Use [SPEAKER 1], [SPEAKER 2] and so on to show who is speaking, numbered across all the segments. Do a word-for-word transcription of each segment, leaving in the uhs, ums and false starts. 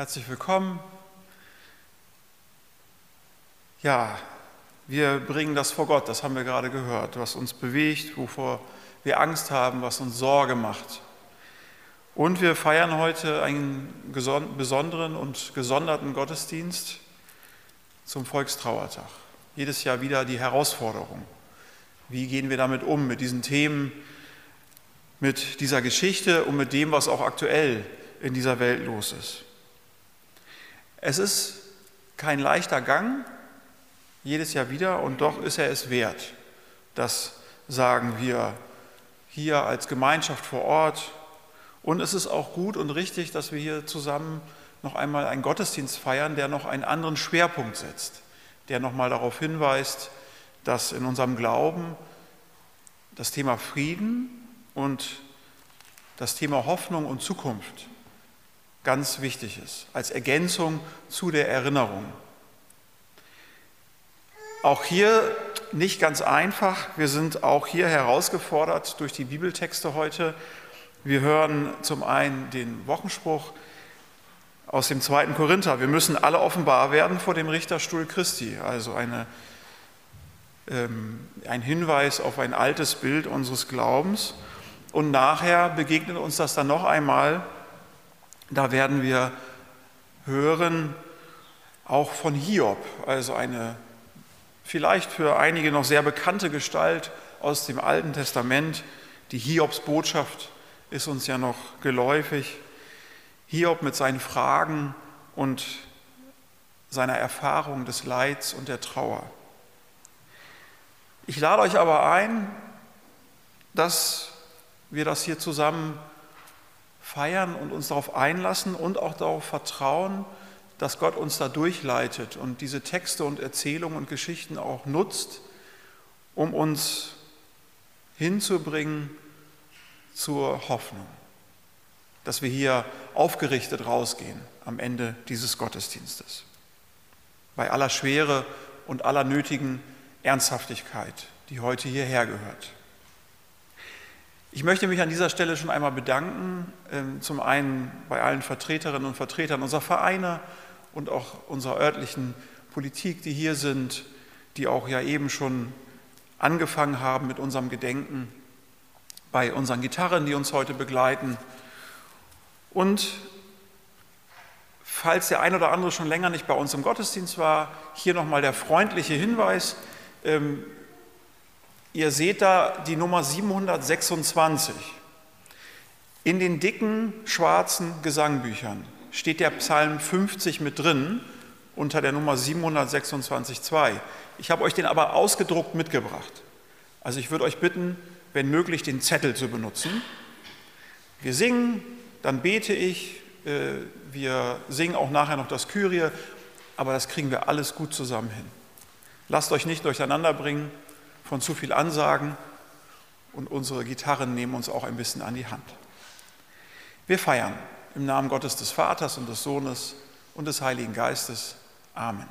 [SPEAKER 1] Herzlich willkommen. Ja, wir bringen das vor Gott, das haben wir gerade gehört, was uns bewegt, wovor wir Angst haben, was uns Sorge macht. Und wir feiern heute einen besonderen und gesonderten Gottesdienst zum Volkstrauertag. Jedes Jahr wieder die Herausforderung. Wie gehen wir damit um, mit diesen Themen, mit dieser Geschichte und mit dem, was auch aktuell in dieser Welt los ist? Es ist kein leichter Gang, jedes Jahr wieder, und doch ist er es wert. Das sagen wir hier als Gemeinschaft vor Ort. Und es ist auch gut und richtig, dass wir hier zusammen noch einmal einen Gottesdienst feiern, der noch einen anderen Schwerpunkt setzt, der noch mal darauf hinweist, dass in unserem Glauben das Thema Frieden und das Thema Hoffnung und Zukunft ganz wichtig ist, als Ergänzung zu der Erinnerung. Auch hier nicht ganz einfach. Wir sind auch hier herausgefordert durch die Bibeltexte heute. Wir hören zum einen den Wochenspruch aus dem zweiten Korinther. Wir müssen alle offenbar werden vor dem Richterstuhl Christi. Also eine, ähm, ein Hinweis auf ein altes Bild unseres Glaubens. Und nachher begegnet uns das dann noch einmal. Da werden wir hören, auch von Hiob, also eine vielleicht für einige noch sehr bekannte Gestalt aus dem Alten Testament. Die Hiobsbotschaft ist uns ja noch geläufig. Hiob mit seinen Fragen und seiner Erfahrung des Leids und der Trauer. Ich lade euch aber ein, dass wir das hier zusammen feiern und uns darauf einlassen und auch darauf vertrauen, dass Gott uns da durchleitet und diese Texte und Erzählungen und Geschichten auch nutzt, um uns hinzubringen zur Hoffnung, dass wir hier aufgerichtet rausgehen am Ende dieses Gottesdienstes. Bei aller Schwere und aller nötigen Ernsthaftigkeit, die heute hierher gehört. Ich möchte mich an dieser Stelle schon einmal bedanken, zum einen bei allen Vertreterinnen und Vertretern unserer Vereine und auch unserer örtlichen Politik, die hier sind, die auch ja eben schon angefangen haben mit unserem Gedenken, bei unseren Gitarren, die uns heute begleiten. Und falls der ein oder andere schon länger nicht bei uns im Gottesdienst war, hier nochmal der freundliche Hinweis. Ähm, ihr seht da die Nummer siebenhundertsechsundzwanzig. In den dicken, schwarzen Gesangbüchern steht der Psalm fünfzig mit drin, unter der Nummer siebenhundertsechsundzwanzig Punkt zwei. Ich habe euch den aber ausgedruckt mitgebracht. Also ich würde euch bitten, wenn möglich, den Zettel zu benutzen. Wir singen, dann bete ich, wir singen auch nachher noch das Kyrie, aber das kriegen wir alles gut zusammen hin. Lasst euch nicht durcheinander bringen von zu viel Ansagen, und unsere Gitarren nehmen uns auch ein bisschen an die Hand. Wir feiern im Namen Gottes des Vaters und des Sohnes und des Heiligen Geistes. Amen.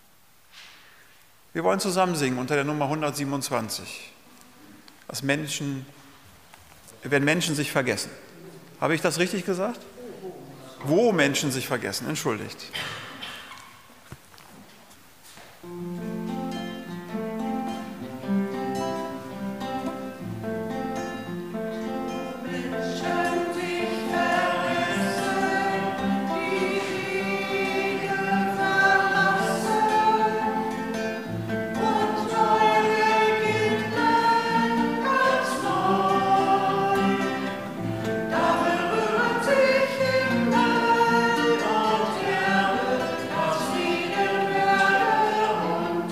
[SPEAKER 1] Wir wollen zusammen singen unter der Nummer hundertsiebenundzwanzig. Was Menschen, wenn Menschen sich vergessen. Habe ich das richtig gesagt? Wo Menschen sich vergessen, entschuldigt.
[SPEAKER 2] Himmel und Erde, das Frieden werde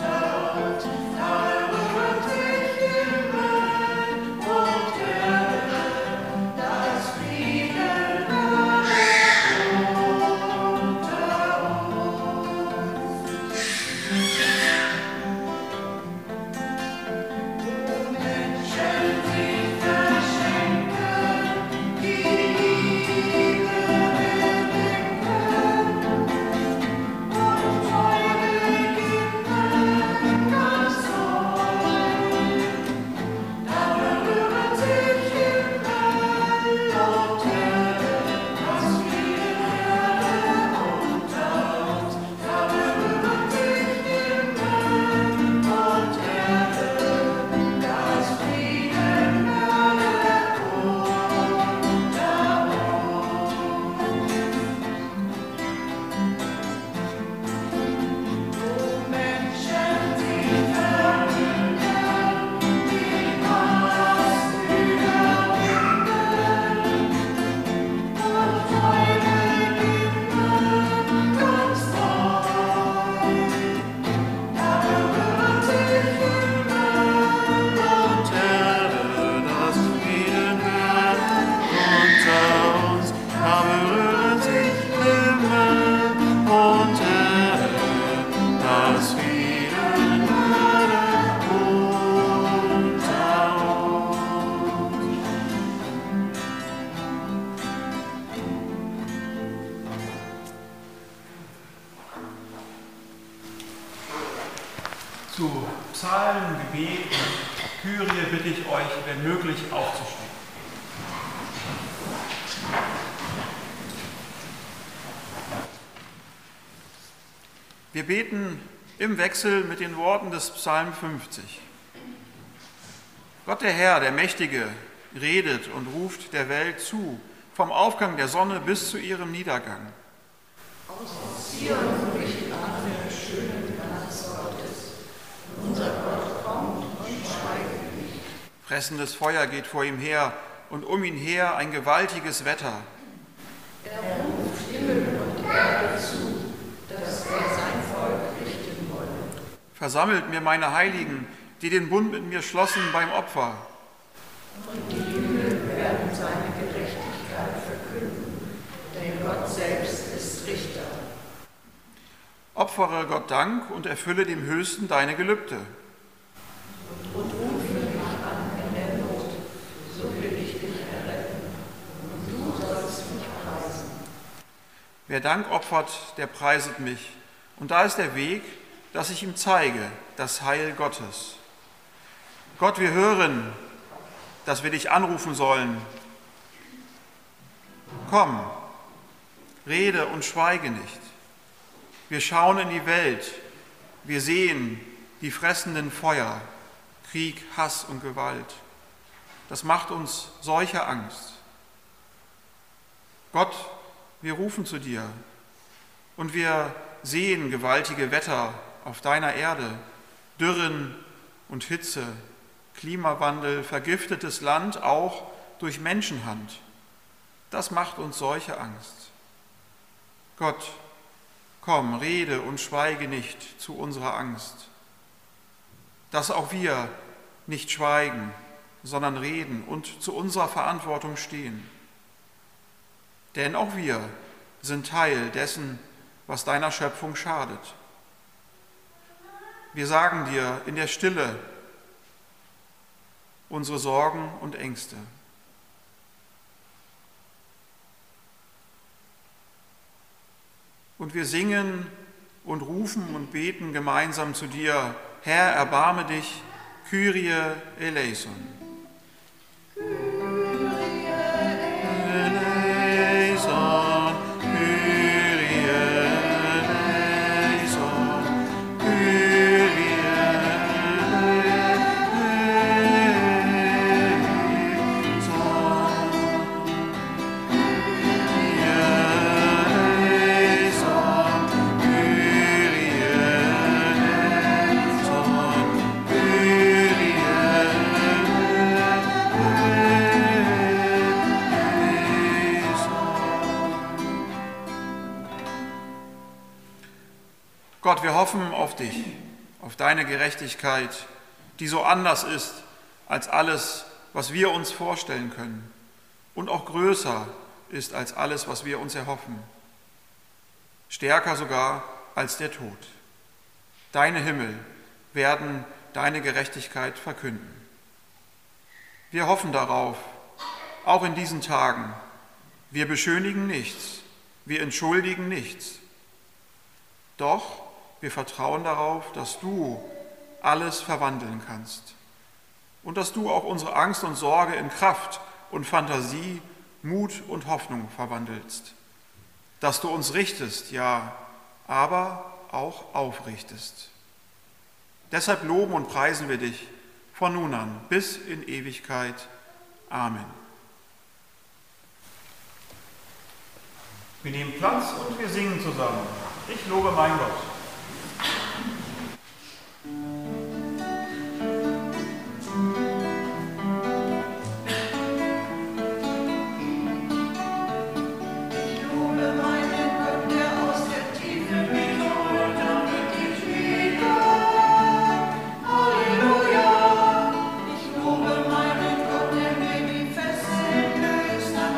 [SPEAKER 1] Zu Psalmen, Gebet und Kyrie bitte ich euch, wenn möglich, aufzustehen. Wir beten im Wechsel mit den Worten des Psalm fünfzig. Gott der Herr, der Mächtige, redet und ruft der Welt zu, vom Aufgang der Sonne bis zu ihrem Niedergang.
[SPEAKER 2] Aus Zion bricht an der schönen Glanz Gottes. Unser Gott kommt und schweigt nicht.
[SPEAKER 1] Fressendes Feuer geht vor ihm her und um ihn her ein gewaltiges Wetter.
[SPEAKER 2] Er ruft Himmel und Erde zu, dass er sein Volk richten wolle.
[SPEAKER 1] Versammelt mir meine Heiligen, die den Bund mit mir schlossen beim Opfer.
[SPEAKER 2] Und die Himmel werden seine Gerechtigkeit verkünden, denn Gott selbst ist Richter.
[SPEAKER 1] Opfere Gott Dank und erfülle dem Höchsten deine Gelübde.
[SPEAKER 2] Und rufe mich an in der Not, so will ich dich erretten, und du sollst mich preisen.
[SPEAKER 1] Wer Dank opfert, der preiset mich. Und da ist der Weg, dass ich ihm zeige, das Heil Gottes. Gott, wir hören, dass wir dich anrufen sollen. Komm, rede und schweige nicht. Wir schauen in die Welt, wir sehen die fressenden Feuer, Krieg, Hass und Gewalt. Das macht uns solche Angst. Gott, wir rufen zu dir und wir sehen gewaltige Wetter auf deiner Erde, Dürren und Hitze, Klimawandel, vergiftetes Land, auch durch Menschenhand. Das macht uns solche Angst. Gott, komm, rede und schweige nicht zu unserer Angst. Dass auch wir nicht schweigen, sondern reden und zu unserer Verantwortung stehen. Denn auch wir sind Teil dessen, was deiner Schöpfung schadet. Wir sagen dir in der Stille unsere Sorgen und Ängste. Und wir singen und rufen und beten gemeinsam zu dir: Herr, erbarme dich, Kyrie eleison.
[SPEAKER 2] Kyrie
[SPEAKER 1] eleison, Kyrie eleison, Kyrie Gott, wir hoffen auf dich, auf deine Gerechtigkeit, die so anders ist als alles, was wir uns vorstellen können und auch größer ist als alles, was wir uns erhoffen. Stärker sogar als der Tod. Deine Himmel werden deine Gerechtigkeit verkünden. Wir hoffen darauf, auch in diesen Tagen. Wir beschönigen nichts, wir entschuldigen nichts. Doch wir vertrauen darauf, dass du alles verwandeln kannst und dass du auch unsere Angst und Sorge in Kraft und Fantasie, Mut und Hoffnung verwandelst. Dass du uns richtest, ja, aber auch aufrichtest. Deshalb loben und preisen wir dich von nun an bis in Ewigkeit. Amen. Wir nehmen Platz und wir singen zusammen. Ich lobe meinen Gott.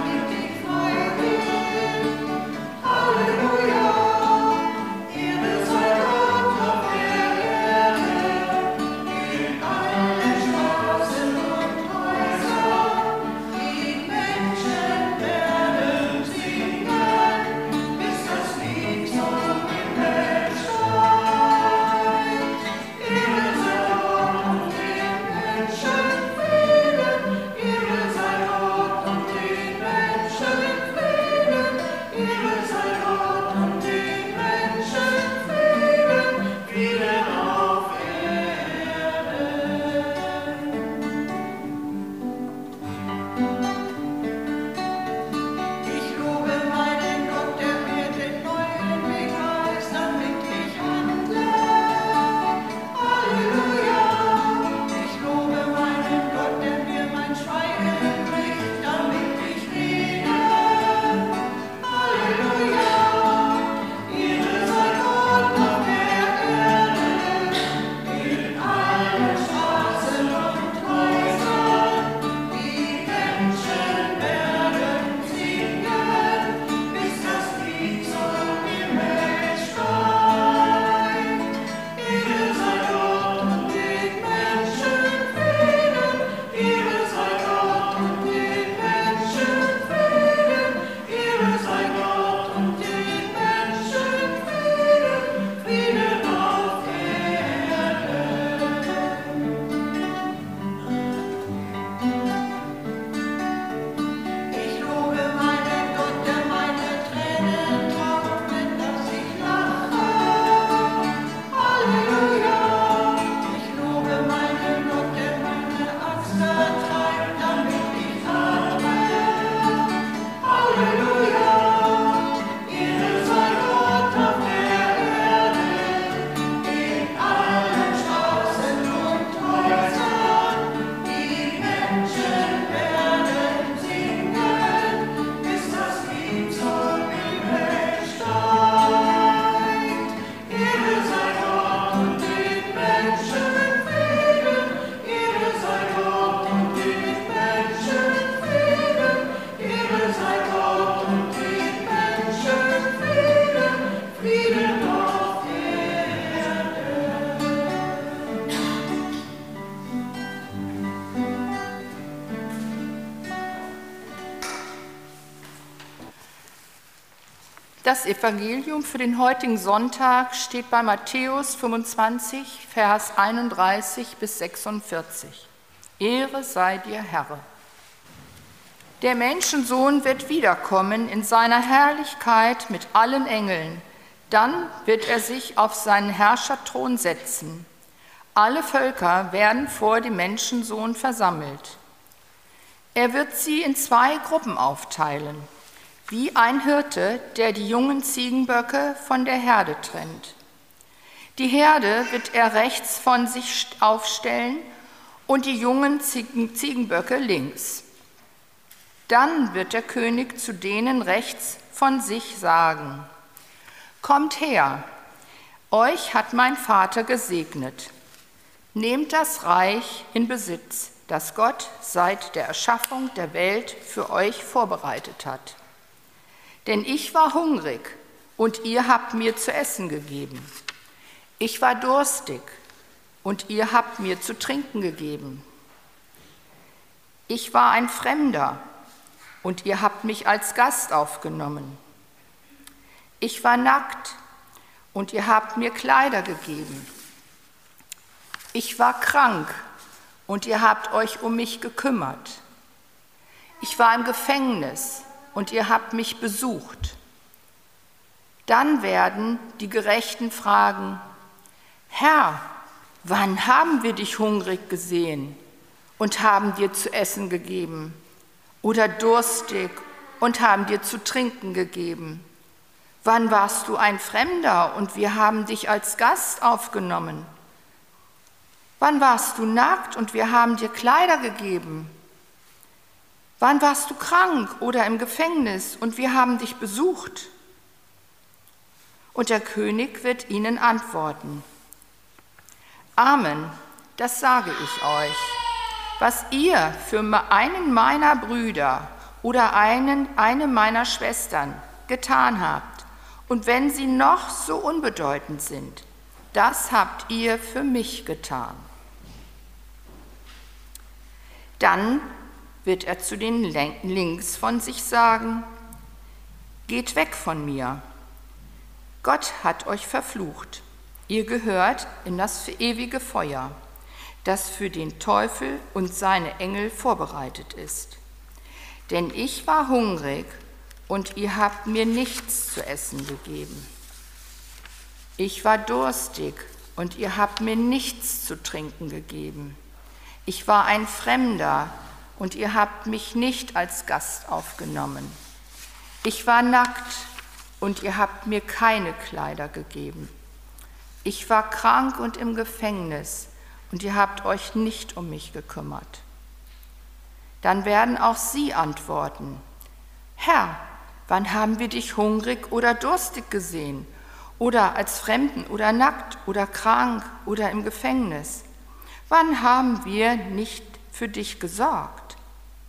[SPEAKER 2] Halleluja, Ehre sei
[SPEAKER 3] Das Evangelium für den heutigen Sonntag steht bei Matthäus fünfundzwanzig, Vers einunddreißig bis sechsundvierzig. Ehre sei dir, Herr. Der Menschensohn wird wiederkommen in seiner Herrlichkeit mit allen Engeln. Dann wird er sich auf seinen Herrscherthron setzen. Alle Völker werden vor dem Menschensohn versammelt. Er wird sie in zwei Gruppen aufteilen, wie ein Hirte, der die jungen Ziegenböcke von der Herde trennt. Die Herde wird er rechts von sich aufstellen und die jungen Ziegenböcke links. Dann wird der König zu denen rechts von sich sagen: Kommt her, euch hat mein Vater gesegnet. Nehmt das Reich in Besitz, das Gott seit der Erschaffung der Welt für euch vorbereitet hat. Denn ich war hungrig und ihr habt mir zu essen gegeben. Ich war durstig und ihr habt mir zu trinken gegeben. Ich war ein Fremder und ihr habt mich als Gast aufgenommen. Ich war nackt und ihr habt mir Kleider gegeben. Ich war krank und ihr habt euch um mich gekümmert. Ich war im Gefängnis und ihr habt mich besucht. Dann werden die Gerechten fragen: Herr, wann haben wir dich hungrig gesehen und haben dir zu essen gegeben? Oder durstig und haben dir zu trinken gegeben? Wann warst du ein Fremder und wir haben dich als Gast aufgenommen? Wann warst du nackt und wir haben dir Kleider gegeben? Wann warst du krank oder im Gefängnis und wir haben dich besucht? Und der König wird ihnen antworten: Amen, das sage ich euch. Was ihr für einen meiner Brüder oder einen, eine meiner Schwestern getan habt, und wenn sie noch so unbedeutend sind, das habt ihr für mich getan. Dann wird er zu den links von sich sagen: Geht weg von mir. Gott hat euch verflucht. Ihr gehört in das ewige Feuer, das für den Teufel und seine Engel vorbereitet ist. Denn ich war hungrig und ihr habt mir nichts zu essen gegeben. Ich war durstig und ihr habt mir nichts zu trinken gegeben. Ich war ein Fremder und ihr habt mich nicht als Gast aufgenommen. Ich war nackt und ihr habt mir keine Kleider gegeben. Ich war krank und im Gefängnis und ihr habt euch nicht um mich gekümmert. Dann werden auch sie antworten: Herr, wann haben wir dich hungrig oder durstig gesehen oder als Fremden oder nackt oder krank oder im Gefängnis? Wann haben wir nicht für dich gesorgt?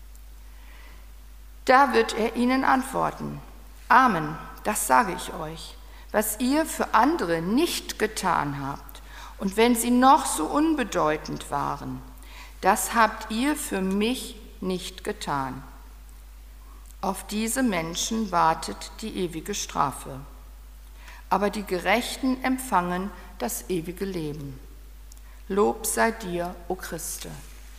[SPEAKER 3] Da wird er ihnen antworten: Amen, das sage ich euch. Was ihr für andere nicht getan habt, und wenn sie noch so unbedeutend waren, das habt ihr für mich nicht getan. Auf diese Menschen wartet die ewige Strafe, aber die Gerechten empfangen das ewige Leben. Lob sei dir, o Christe.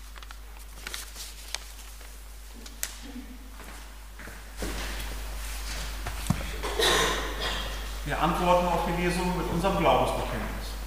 [SPEAKER 1] Wir antworten auf die Lesung mit unserem Glaubensbekenntnis.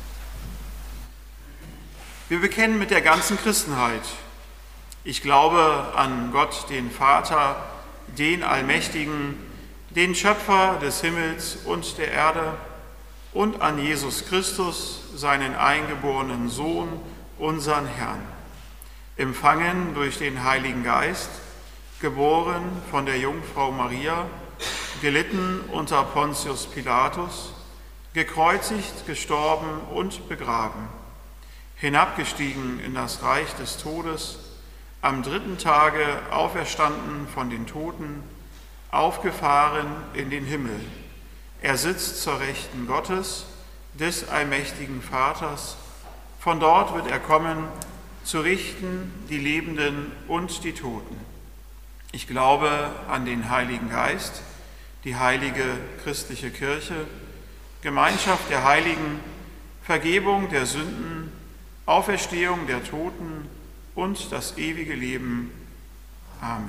[SPEAKER 1] Wir bekennen mit der ganzen Christenheit: Ich glaube an Gott, den Vater, den Allmächtigen, den Schöpfer des Himmels und der Erde, und an Jesus Christus, seinen eingeborenen Sohn, unseren Herrn, empfangen durch den Heiligen Geist, geboren von der Jungfrau Maria, gelitten unter Pontius Pilatus, gekreuzigt, gestorben und begraben, hinabgestiegen in das Reich des Todes, am dritten Tage auferstanden von den Toten, aufgefahren in den Himmel. Er sitzt zur Rechten Gottes, des allmächtigen Vaters. Von dort wird er kommen, zu richten die Lebenden und die Toten. Ich glaube an den Heiligen Geist, die heilige christliche Kirche, Gemeinschaft der Heiligen, Vergebung der Sünden, Auferstehung der Toten und das ewige Leben. Amen.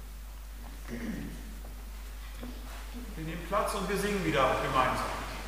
[SPEAKER 1] Wir nehmen Platz und wir singen wieder gemeinsam.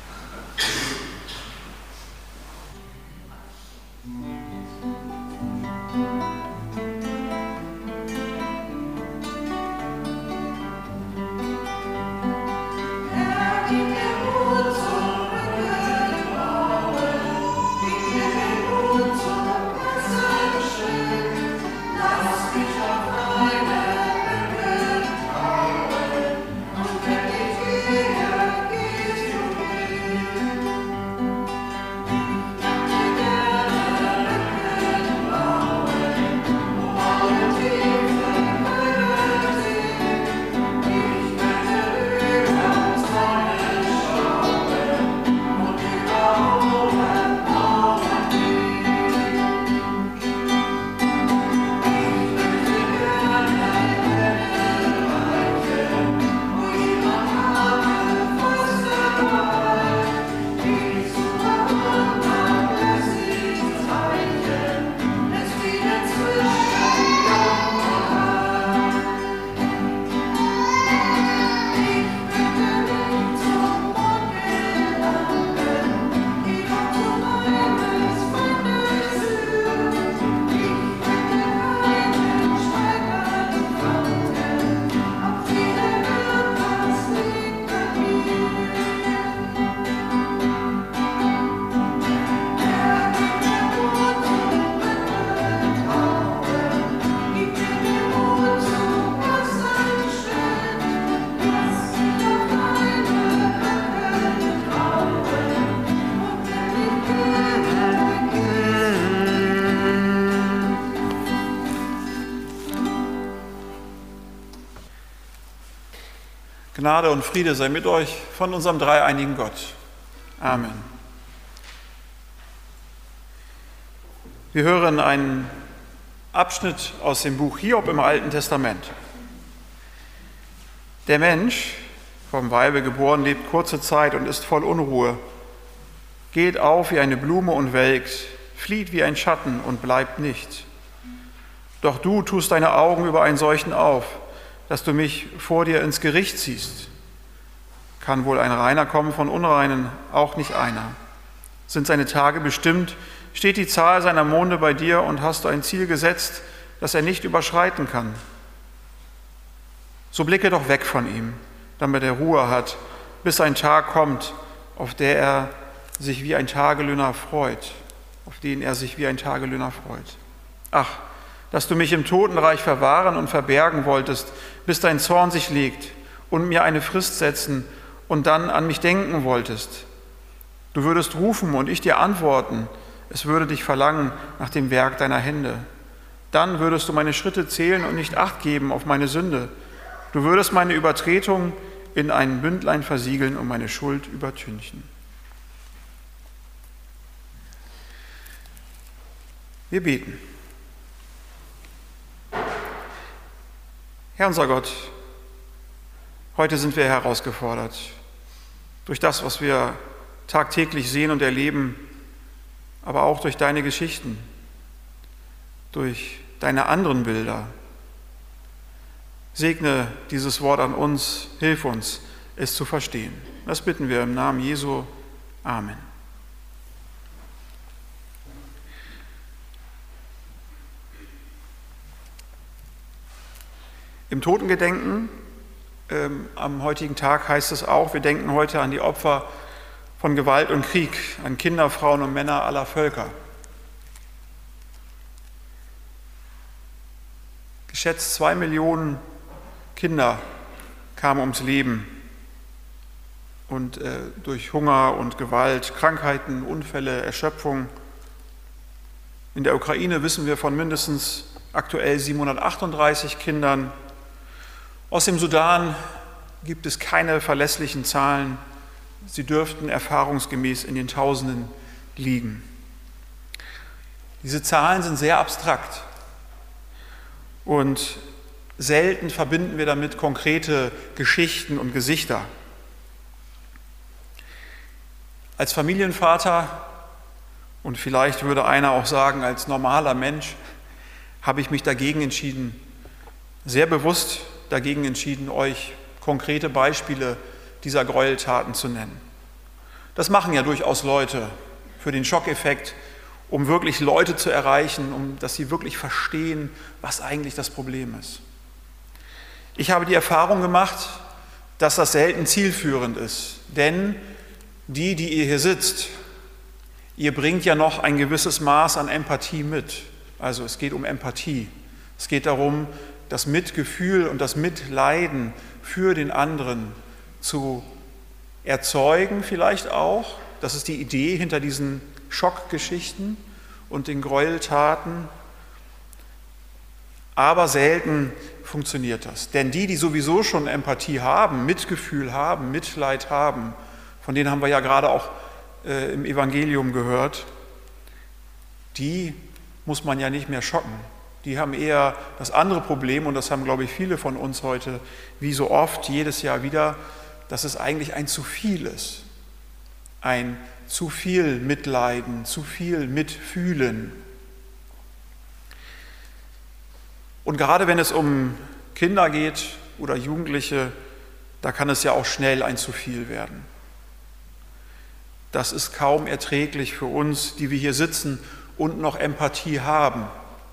[SPEAKER 1] Gnade und Friede sei mit euch von unserem dreieinigen Gott. Amen. Wir hören einen Abschnitt aus dem Buch Hiob im Alten Testament. Der Mensch, vom Weibe geboren, lebt kurze Zeit und ist voll Unruhe, geht auf wie eine Blume und welkt, flieht wie ein Schatten und bleibt nicht. Doch du tust deine Augen über einen solchen auf, dass du mich vor dir ins Gericht ziehst. Kann wohl ein Reiner kommen von Unreinen? Auch nicht einer. Sind seine Tage bestimmt? Steht die Zahl seiner Monde bei dir und hast du ein Ziel gesetzt, das er nicht überschreiten kann? So blicke doch weg von ihm, damit er Ruhe hat, bis ein Tag kommt, auf der er sich wie ein Tagelöhner freut, auf den er sich wie ein Tagelöhner freut. Ach, dass du mich im Totenreich verwahren und verbergen wolltest, bis dein Zorn sich legt und mir eine Frist setzen und dann an mich denken wolltest. Du würdest rufen und ich dir antworten, es würde dich verlangen nach dem Werk deiner Hände. Dann würdest du meine Schritte zählen und nicht Acht geben auf meine Sünde. Du würdest meine Übertretung in ein Bündlein versiegeln und meine Schuld übertünchen. Wir beten. Herr unser Gott, heute sind wir herausgefordert durch das, was wir tagtäglich sehen und erleben, aber auch durch deine Geschichten, durch deine anderen Bilder. Segne dieses Wort an uns, hilf uns, es zu verstehen. Das bitten wir im Namen Jesu. Amen. Im Totengedenken ähm, am heutigen Tag heißt es auch, wir denken heute an die Opfer von Gewalt und Krieg, an Kinder, Frauen und Männer aller Völker. Geschätzt zwei Millionen Kinder kamen ums Leben und äh, durch Hunger und Gewalt, Krankheiten, Unfälle, Erschöpfung. In der Ukraine wissen wir von mindestens aktuell siebenhundertachtunddreißig Kindern. Aus dem Sudan gibt es keine verlässlichen Zahlen. Sie dürften erfahrungsgemäß in den Tausenden liegen. Diese Zahlen sind sehr abstrakt und selten verbinden wir damit konkrete Geschichten und Gesichter. Als Familienvater und vielleicht würde einer auch sagen, als normaler Mensch, habe ich mich dagegen entschieden, sehr bewusst dagegen entschieden, euch konkrete Beispiele dieser Gräueltaten zu nennen. Das machen ja durchaus Leute für den Schockeffekt, um wirklich Leute zu erreichen, um dass sie wirklich verstehen, was eigentlich das Problem ist. Ich habe die Erfahrung gemacht, dass das selten zielführend ist, denn die, die ihr hier sitzt, ihr bringt ja noch ein gewisses Maß an Empathie mit. Also es geht um Empathie. Es geht darum, das Mitgefühl und das Mitleiden für den anderen zu erzeugen vielleicht auch. Das ist die Idee hinter diesen Schockgeschichten und den Gräueltaten. Aber selten funktioniert das. Denn die, die sowieso schon Empathie haben, Mitgefühl haben, Mitleid haben, von denen haben wir ja gerade auch äh, im Evangelium gehört, die muss man ja nicht mehr schocken. Die haben eher das andere Problem, und das haben, glaube ich, viele von uns heute, wie so oft, jedes Jahr wieder, dass es eigentlich ein zu viel ist. Ein zu viel Mitleiden, zu viel Mitfühlen. Und gerade wenn es um Kinder geht oder Jugendliche, da kann es ja auch schnell ein zu viel werden. Das ist kaum erträglich für uns, die wir hier sitzen und noch Empathie haben.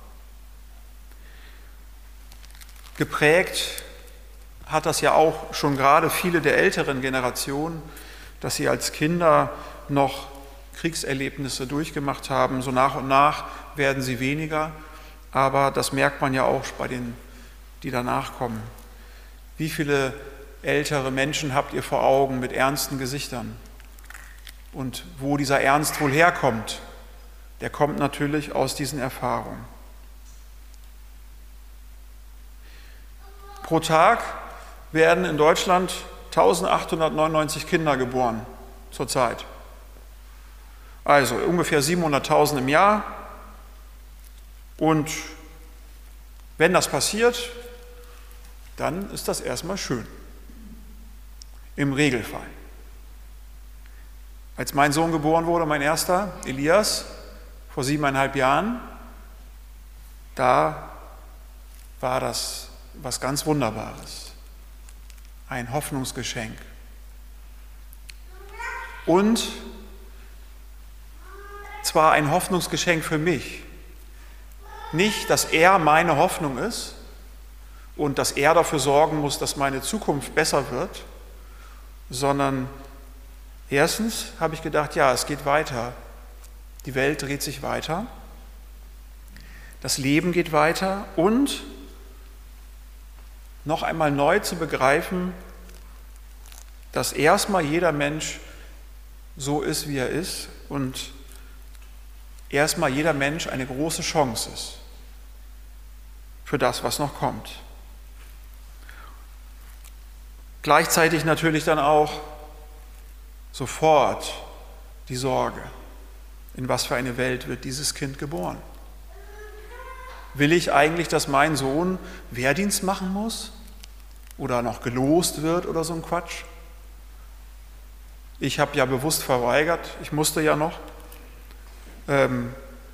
[SPEAKER 1] Geprägt hat das ja auch schon gerade viele der älteren Generationen, dass sie als Kinder noch Kriegserlebnisse durchgemacht haben. So nach und nach werden sie weniger, aber das merkt man ja auch bei denen, die danach kommen. Wie viele ältere Menschen habt ihr vor Augen mit ernsten Gesichtern? Und wo dieser Ernst wohl herkommt, der kommt natürlich aus diesen Erfahrungen. Pro Tag werden in Deutschland eintausendachthundertneunundneunzig Kinder geboren zurzeit. Also ungefähr siebenhunderttausend im Jahr. Und wenn das passiert, dann ist das erstmal schön. Im Regelfall. Als mein Sohn geboren wurde, mein erster, Elias, vor siebeneinhalb Jahren, da war das was ganz Wunderbares. Ein Hoffnungsgeschenk. Und zwar ein Hoffnungsgeschenk für mich. Nicht, dass er meine Hoffnung ist und dass er dafür sorgen muss, dass meine Zukunft besser wird, sondern erstens habe ich gedacht, ja, es geht weiter. Die Welt dreht sich weiter. Das Leben geht weiter und noch einmal neu zu begreifen, dass erstmal jeder Mensch so ist, wie er ist und erstmal jeder Mensch eine große Chance ist für das, was noch kommt. Gleichzeitig natürlich dann auch sofort die Sorge, in was für eine Welt wird dieses Kind geboren? Will ich eigentlich, dass mein Sohn Wehrdienst machen muss oder noch gelost wird oder so ein Quatsch? Ich habe ja bewusst verweigert, ich musste ja noch. Ähm,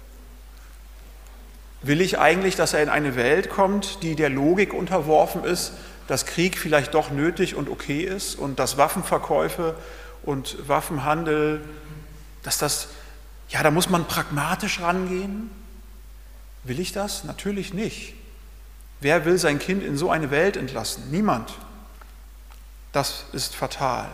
[SPEAKER 1] will ich eigentlich, dass er in eine Welt kommt, die der Logik unterworfen ist, dass Krieg vielleicht doch nötig und okay ist und dass Waffenverkäufe und Waffenhandel, dass das, ja, da muss man pragmatisch rangehen? Will ich das? Natürlich nicht. Wer will sein Kind in so eine Welt entlassen? Niemand. Das ist fatal.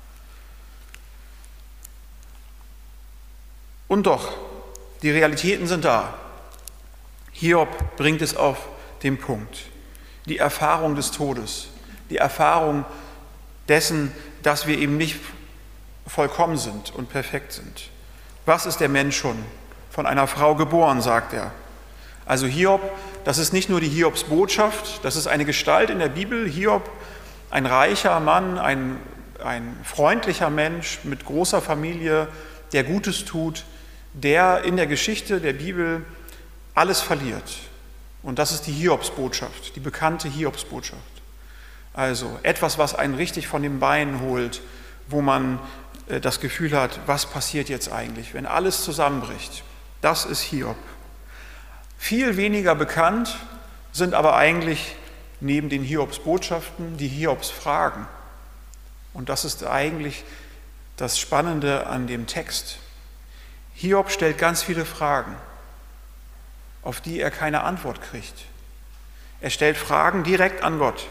[SPEAKER 1] Und doch, die Realitäten sind da. Hiob bringt es auf den Punkt. Die Erfahrung des Todes, die Erfahrung dessen, dass wir eben nicht vollkommen sind und perfekt sind. Was ist der Mensch schon? Von einer Frau geboren, sagt er. Also Hiob, das ist nicht nur die Hiobsbotschaft, das ist eine Gestalt in der Bibel. Hiob, ein reicher Mann, ein, ein freundlicher Mensch mit großer Familie, der Gutes tut, der in der Geschichte der Bibel alles verliert. Und das ist die Hiobsbotschaft, die bekannte Hiobsbotschaft. Also etwas, was einen richtig von den Beinen holt, wo man äh, das Gefühl hat, was passiert jetzt eigentlich, wenn alles zusammenbricht. Das ist Hiob. Viel weniger bekannt sind aber eigentlich neben den Hiobsbotschaften die Hiobsfragen. Und das ist eigentlich das Spannende an dem Text. Hiob stellt ganz viele Fragen, auf die er keine Antwort kriegt. Er stellt Fragen direkt an Gott.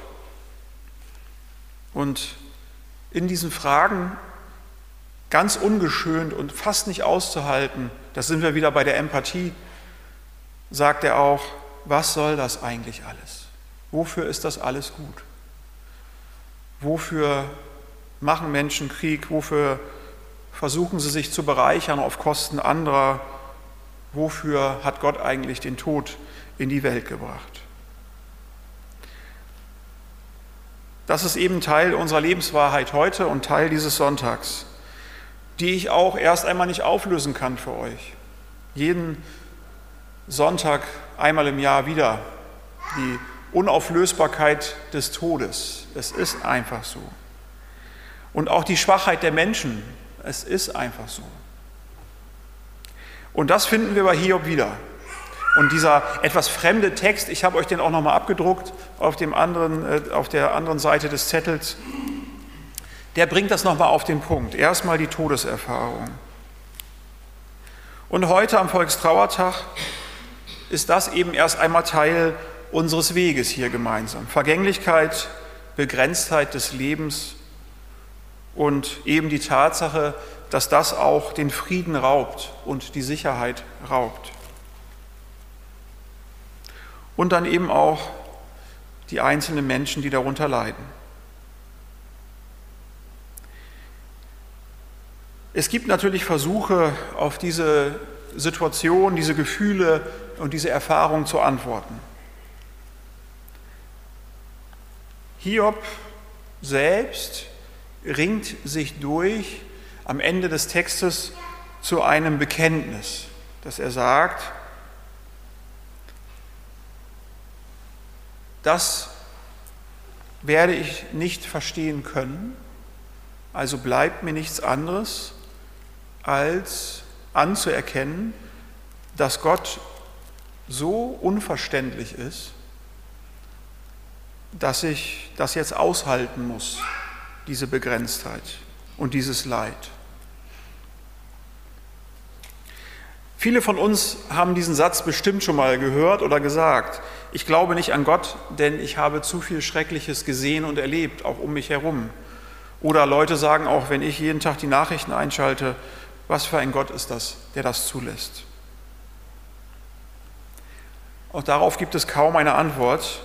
[SPEAKER 1] Und in diesen Fragen, ganz ungeschönt und fast nicht auszuhalten, da sind wir wieder bei der Empathie, sagt er auch, was soll das eigentlich alles? Wofür ist das alles gut? Wofür machen Menschen Krieg? Wofür versuchen sie sich zu bereichern auf Kosten anderer? Wofür hat Gott eigentlich den Tod in die Welt gebracht? Das ist eben Teil unserer Lebenswahrheit heute und Teil dieses Sonntags, die ich auch erst einmal nicht auflösen kann für euch. Jeden Sonntag einmal im Jahr wieder die Unauflösbarkeit des Todes. Es ist einfach so. Und auch die Schwachheit der Menschen. Es ist einfach so. Und das finden wir bei Hiob wieder. Und dieser etwas fremde Text, ich habe euch den auch nochmal abgedruckt auf, dem anderen, auf der anderen Seite des Zettels, der bringt das nochmal auf den Punkt. Erstmal die Todeserfahrung. Und heute am Volkstrauertag ist das eben erst einmal Teil unseres Weges hier gemeinsam. Vergänglichkeit, Begrenztheit des Lebens und eben die Tatsache, dass das auch den Frieden raubt und die Sicherheit raubt. Und dann eben auch die einzelnen Menschen, die darunter leiden. Es gibt natürlich Versuche, auf diese Situation, diese Gefühle und diese Erfahrung zu antworten. Hiob selbst ringt sich durch am Ende des Textes zu einem Bekenntnis, dass er sagt, das werde ich nicht verstehen können, also bleibt mir nichts anderes, als anzuerkennen, dass Gott so unverständlich ist, dass ich das jetzt aushalten muss, diese Begrenztheit und dieses Leid. Viele von uns haben diesen Satz bestimmt schon mal gehört oder gesagt. Ich glaube nicht an Gott, denn ich habe zu viel Schreckliches gesehen und erlebt, auch um mich herum. Oder Leute sagen auch, wenn ich jeden Tag die Nachrichten einschalte, was für ein Gott ist das, der das zulässt? Auch darauf gibt es kaum eine Antwort,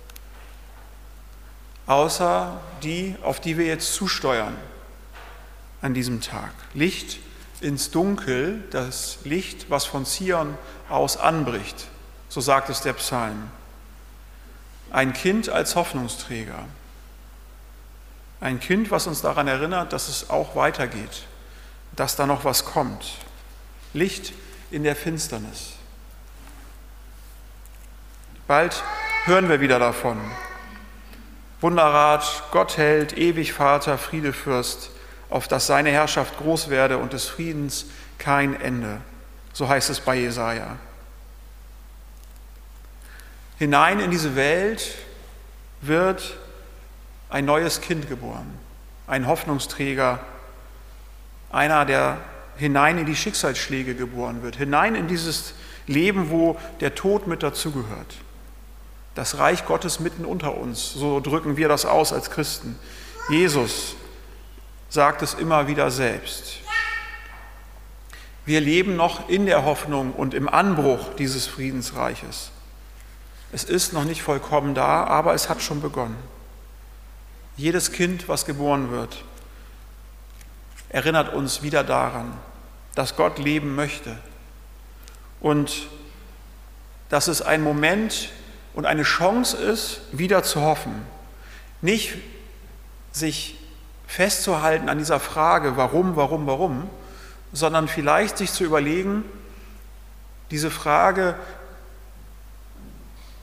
[SPEAKER 1] außer die, auf die wir jetzt zusteuern an diesem Tag. Licht ins Dunkel, das Licht, was von Zion aus anbricht, so sagt es der Psalm. Ein Kind als Hoffnungsträger. Ein Kind, was uns daran erinnert, dass es auch weitergeht, dass da noch was kommt. Licht in der Finsternis. Bald hören wir wieder davon. Wunderrat, Gott hält, ewig Vater, Friedefürst, auf dass seine Herrschaft groß werde und des Friedens kein Ende. So heißt es bei Jesaja. Hinein in diese Welt wird ein neues Kind geboren, ein Hoffnungsträger, einer, der hinein in die Schicksalsschläge geboren wird, hinein in dieses Leben, wo der Tod mit dazugehört. Das Reich Gottes mitten unter uns, so drücken wir das aus als Christen. Jesus sagt es immer wieder selbst. Wir leben noch in der Hoffnung und im Anbruch dieses Friedensreiches. Es ist noch nicht vollkommen da, aber es hat schon begonnen. Jedes Kind, was geboren wird, erinnert uns wieder daran, dass Gott leben möchte und dass es ein Moment und eine Chance ist, wieder zu hoffen. Nicht sich festzuhalten an dieser Frage, warum, warum, warum, sondern vielleicht sich zu überlegen, diese Frage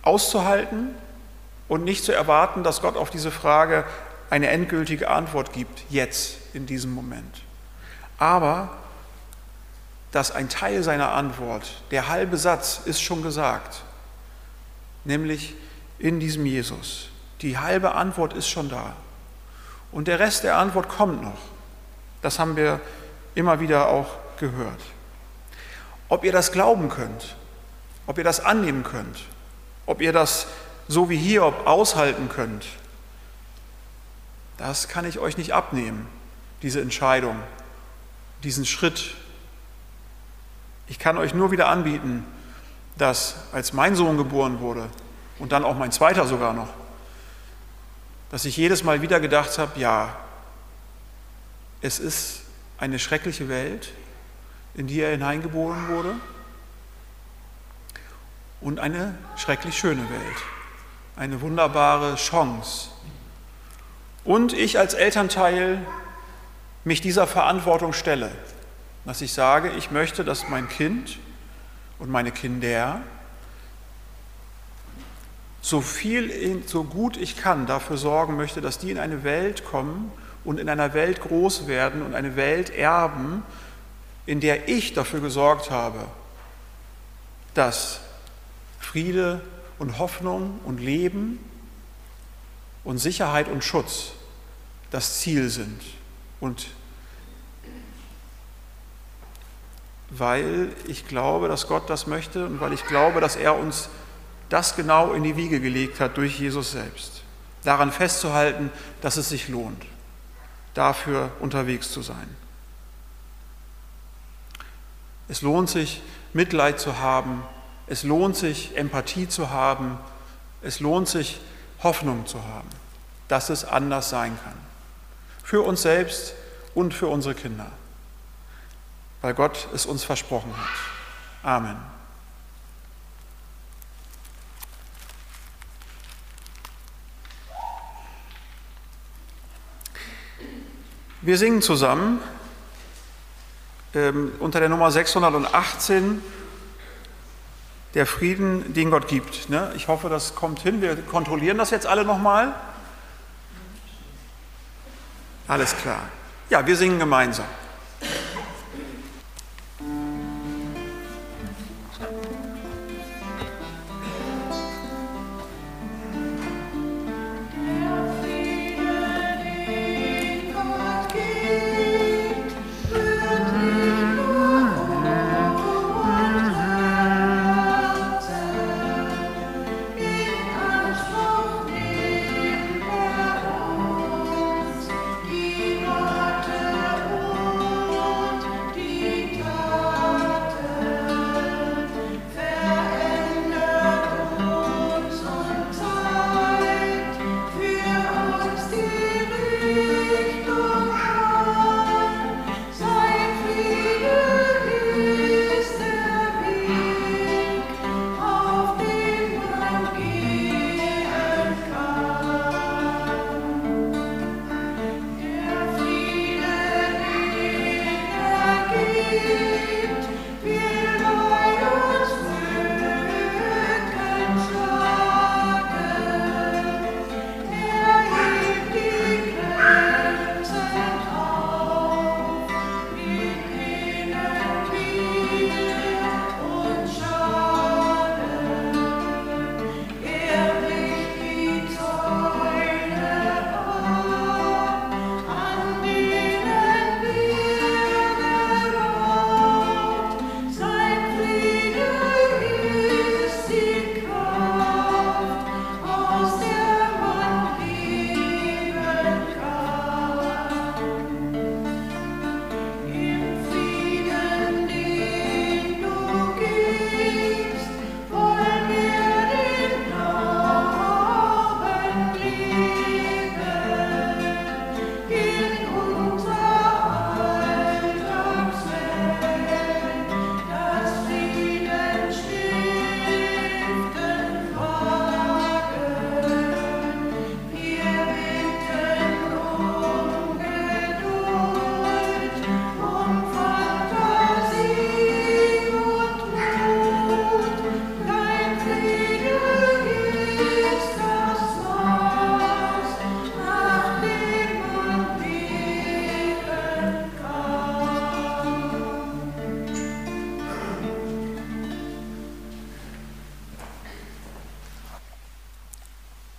[SPEAKER 1] auszuhalten und nicht zu erwarten, dass Gott auf diese Frage eine endgültige Antwort gibt, jetzt, in diesem Moment. Aber dass ein Teil seiner Antwort, der halbe Satz ist schon gesagt, nämlich in diesem Jesus. Die halbe Antwort ist schon da. Und der Rest der Antwort kommt noch. Das haben wir immer wieder auch gehört. Ob ihr das glauben könnt, ob ihr das annehmen könnt, ob ihr das so wie Hiob aushalten könnt, das kann ich euch nicht abnehmen, diese Entscheidung, diesen Schritt. Ich kann euch nur wieder anbieten, dass als mein Sohn geboren wurde und dann auch mein zweiter sogar noch, dass ich jedes Mal wieder gedacht habe, ja, es ist eine schreckliche Welt, in die er hineingeboren wurde, und eine schrecklich schöne Welt, eine wunderbare Chance. Und ich als Elternteil mich dieser Verantwortung stelle, dass ich sage, ich möchte, dass mein Kind und meine Kinder so viel, so gut ich kann dafür sorgen möchte, dass die in eine Welt kommen und in einer Welt groß werden und eine Welt erben, in der ich dafür gesorgt habe, dass Friede und Hoffnung und Leben und Sicherheit und Schutz das Ziel sind. Und weil ich glaube, dass Gott das möchte und weil ich glaube, dass er uns das genau in die Wiege gelegt hat durch Jesus selbst. Daran festzuhalten, dass es sich lohnt, dafür unterwegs zu sein. Es lohnt sich, Mitleid zu haben. Es lohnt sich, Empathie zu haben. Es lohnt sich, Hoffnung zu haben, dass es anders sein kann. Für uns selbst und für unsere Kinder. Weil Gott es uns versprochen hat. Amen. Wir singen zusammen ähm, unter der Nummer sechshundertachtzehn, der Frieden, den Gott gibt. Ne? Ich hoffe, das kommt hin. Wir kontrollieren das jetzt alle nochmal. Alles klar. Ja, wir singen gemeinsam.
[SPEAKER 2] Vertrauen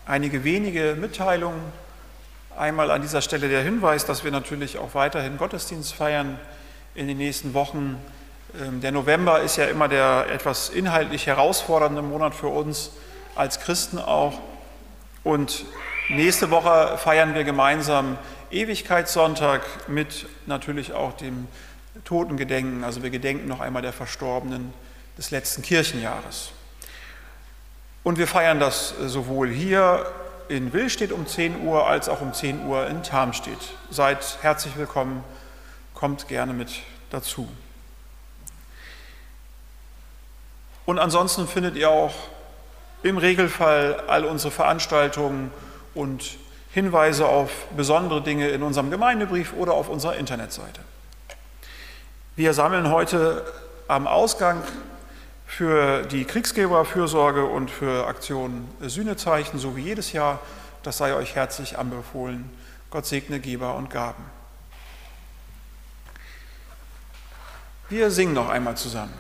[SPEAKER 1] einige wenige Mitteilungen. Einmal an dieser Stelle der Hinweis, dass wir natürlich auch weiterhin Gottesdienst feiern in den nächsten Wochen. Der November ist ja immer der etwas inhaltlich herausfordernde Monat für uns als Christen auch. Und nächste Woche feiern wir gemeinsam Ewigkeitssonntag mit natürlich auch dem Totengedenken. Also wir gedenken noch einmal der Verstorbenen des letzten Kirchenjahres. Und wir feiern das sowohl hier in Willstedt um zehn Uhr als auch um zehn Uhr in Tarmstedt. Seid herzlich willkommen, kommt gerne mit dazu. Und ansonsten findet ihr auch im Regelfall all unsere Veranstaltungen und Hinweise auf besondere Dinge in unserem Gemeindebrief oder auf unserer Internetseite. Wir sammeln heute am Ausgang für die Kriegsgräberfürsorge und für Aktion Sühnezeichen, so wie jedes Jahr. Das sei euch herzlich anbefohlen. Gott segne Geber und Gaben. Wir singen noch einmal zusammen.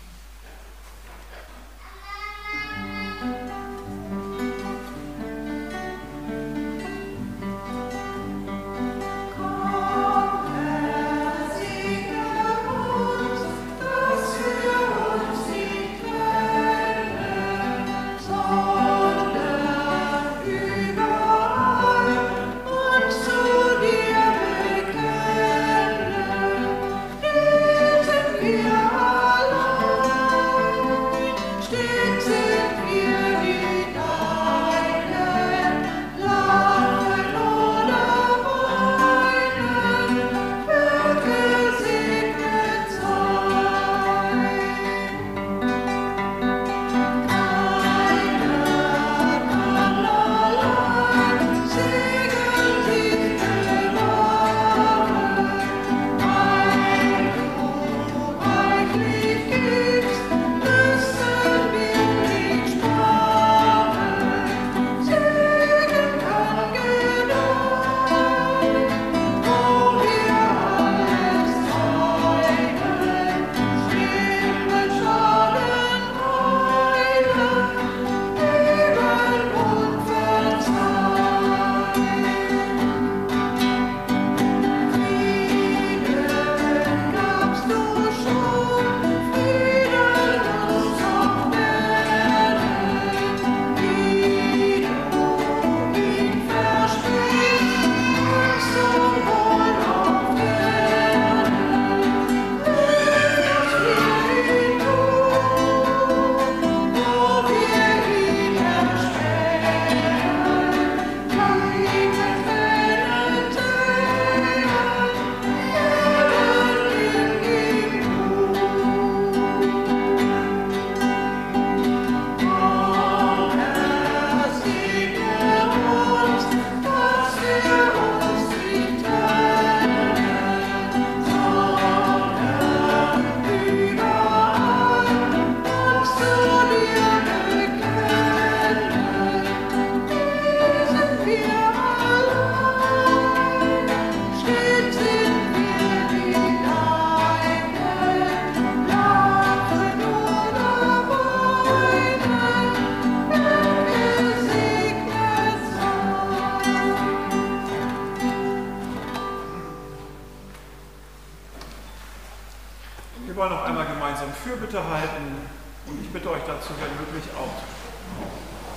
[SPEAKER 1] Fürbitte halten und ich bitte euch dazu, wenn möglich, aufzustehen.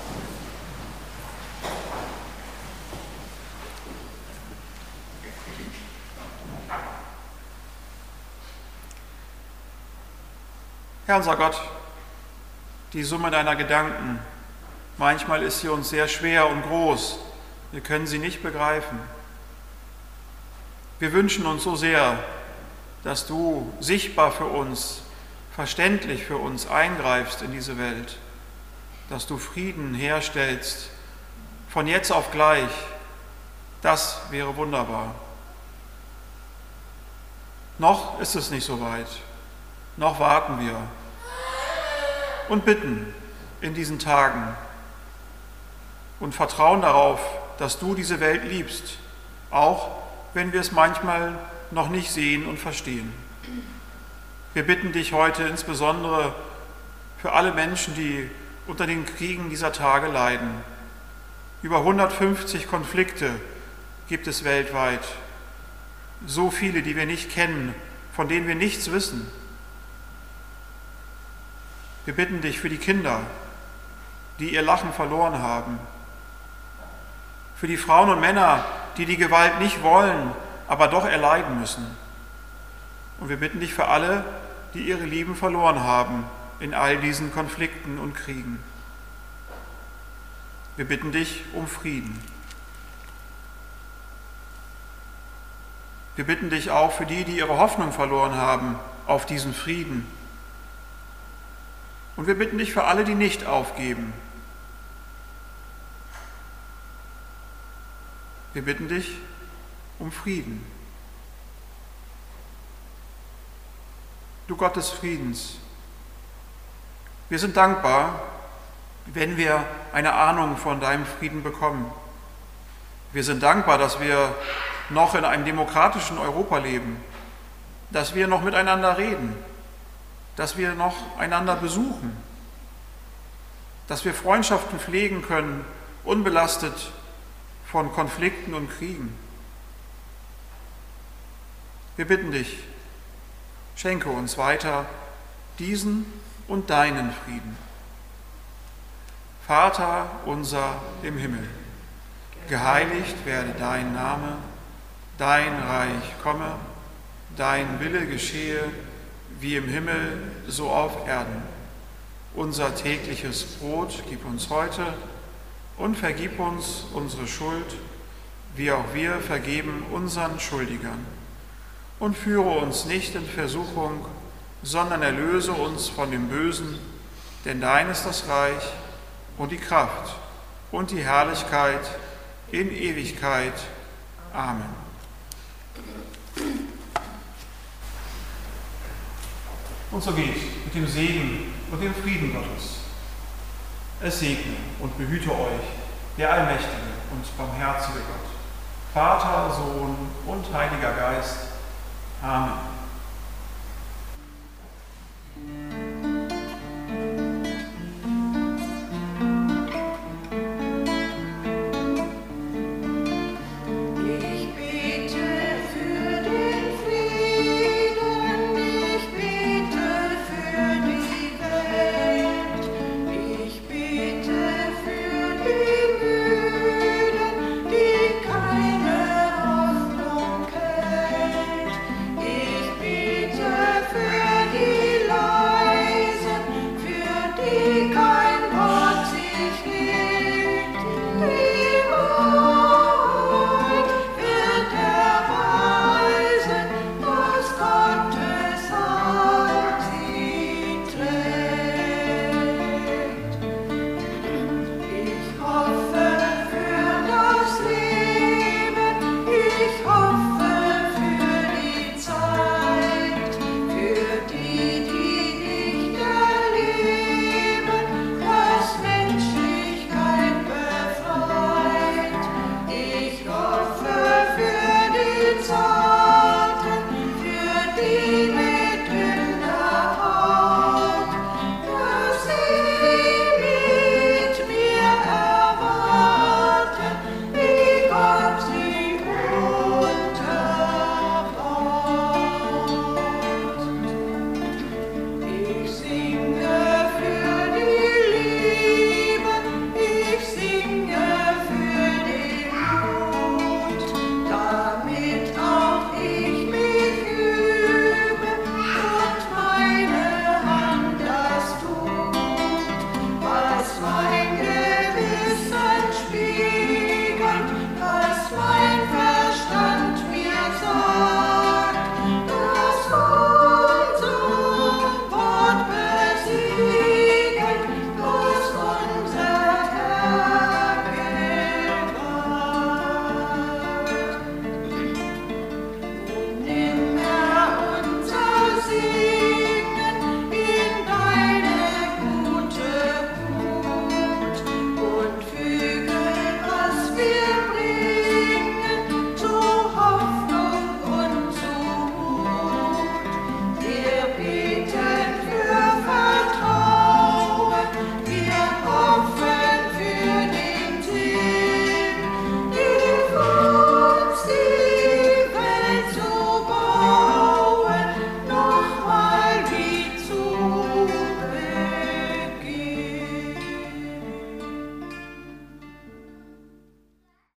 [SPEAKER 1] Herr unser Gott, die Summe deiner Gedanken, manchmal ist sie uns sehr schwer und groß, wir können sie nicht begreifen. Wir wünschen uns so sehr, dass du sichtbar für uns, verständlich für uns eingreifst in diese Welt, dass du Frieden herstellst, von jetzt auf gleich. Das wäre wunderbar. Noch ist es nicht so weit, noch warten wir und bitten in diesen Tagen und vertrauen darauf, dass du diese Welt liebst, auch wenn wir es manchmal noch nicht sehen und verstehen. Wir bitten dich heute insbesondere für alle Menschen, die unter den Kriegen dieser Tage leiden. Über hundertfünfzig Konflikte gibt es weltweit. So viele, die wir nicht kennen, von denen wir nichts wissen. Wir bitten dich für die Kinder, die ihr Lachen verloren haben. Für die Frauen und Männer, die die Gewalt nicht wollen, aber doch erleiden müssen. Und wir bitten dich für alle, die ihre Lieben verloren haben in all diesen Konflikten und Kriegen. Wir bitten dich um Frieden. Wir bitten dich auch für die, die ihre Hoffnung verloren haben auf diesen Frieden. Und wir bitten dich für alle, die nicht aufgeben. Wir bitten dich um Frieden. Du Gott des Friedens, wir sind dankbar, wenn wir eine Ahnung von deinem Frieden bekommen. Wir sind dankbar, dass wir noch in einem demokratischen Europa leben, dass wir noch miteinander reden, dass wir noch einander besuchen, dass wir Freundschaften pflegen können, unbelastet von Konflikten und Kriegen. Wir bitten dich, schenke uns weiter diesen und deinen Frieden. Vater unser im Himmel, geheiligt werde dein Name, dein Reich komme, dein Wille geschehe, wie im Himmel, so auf Erden. Unser tägliches Brot gib uns heute und vergib uns unsere Schuld, wie auch wir vergeben unseren Schuldigern. Und führe uns nicht in Versuchung, sondern erlöse uns von dem Bösen, denn dein ist das Reich und die Kraft und die Herrlichkeit in Ewigkeit. Amen. Und so geht mit dem Segen und dem Frieden Gottes. Es segne und behüte euch der allmächtige und barmherzige Gott, Vater, Sohn und Heiliger Geist. Amen.